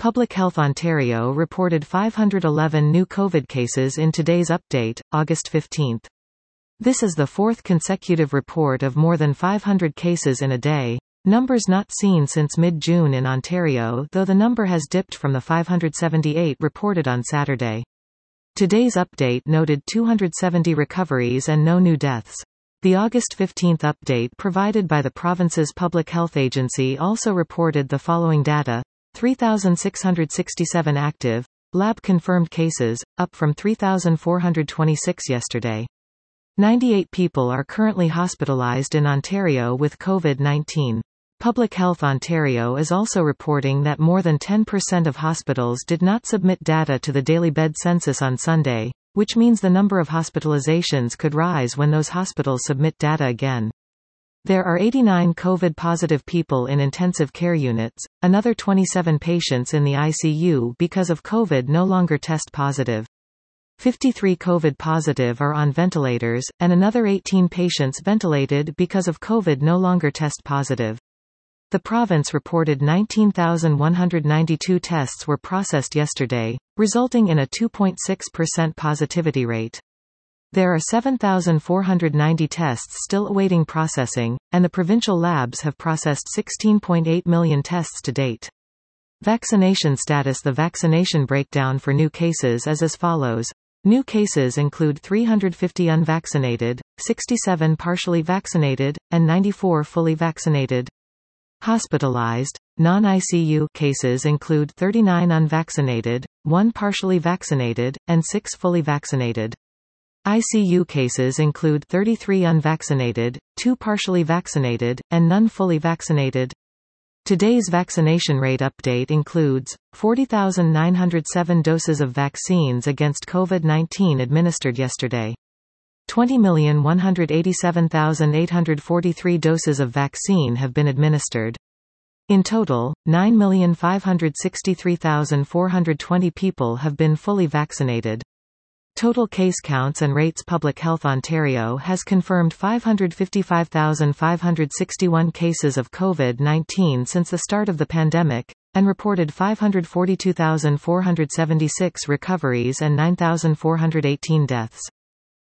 Public Health Ontario reported 511 new COVID cases in today's update, August 15. This is the fourth consecutive report of more than 500 cases in a day, numbers not seen since mid-June in Ontario, though the number has dipped from the 578 reported on Saturday. Today's update noted 270 recoveries and no new deaths. The August 15 update provided by the province's public health agency also reported the following data: 3,667 active, lab-confirmed cases, up from 3,426 yesterday. 98 people are currently hospitalized in Ontario with COVID-19. Public Health Ontario is also reporting that more than 10% of hospitals did not submit data to the daily bed census on Sunday, which means the number of hospitalizations could rise when those hospitals submit data again. There are 89 COVID-positive people in intensive care units, another 27 patients in the ICU because of COVID no longer test positive. 53 COVID-positive are on ventilators, and another 18 patients ventilated because of COVID no longer test positive. The province reported 19,192 tests were processed yesterday, resulting in a 2.6% positivity rate. There are 7,490 tests still awaiting processing, and the provincial labs have processed 16.8 million tests to date. Vaccination status: the vaccination breakdown for new cases is as follows. New cases include 350 unvaccinated, 67 partially vaccinated, and 94 fully vaccinated. Hospitalized, non-ICU cases include 39 unvaccinated, 1 partially vaccinated, and 6 fully vaccinated. ICU cases include 33 unvaccinated, 2 partially vaccinated, and none fully vaccinated. Today's vaccination rate update includes 40,907 doses of vaccines against COVID-19 administered yesterday. 20,187,843 doses of vaccine have been administered. In total, 9,563,420 people have been fully vaccinated. Total case counts and rates: Public Health Ontario has confirmed 555,561 cases of COVID-19 since the start of the pandemic, and reported 542,476 recoveries and 9,418 deaths.